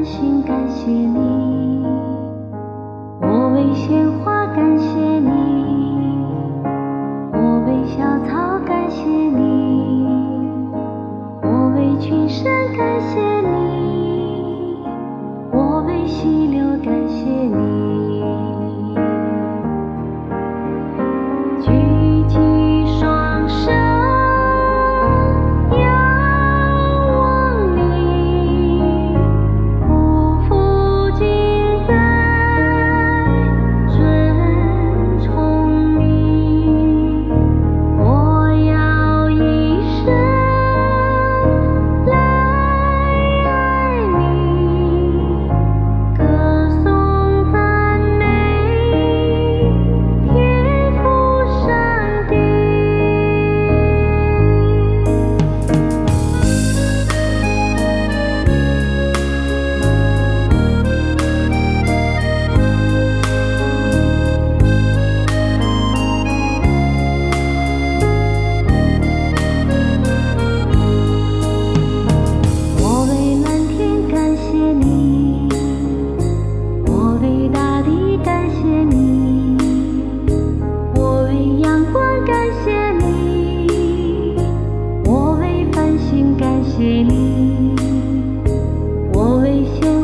心感谢你，我为鲜花感谢你，我为小草感谢你，我为群山感谢你，我为溪流感谢你。举起双手仰望你，匍匐敬拜尊崇你，我要一生来爱你，歌颂赞美天父上帝。我为蓝天感谢你，我为大地感谢你，我为阳光感谢你，我为繁星感谢你，我为鲜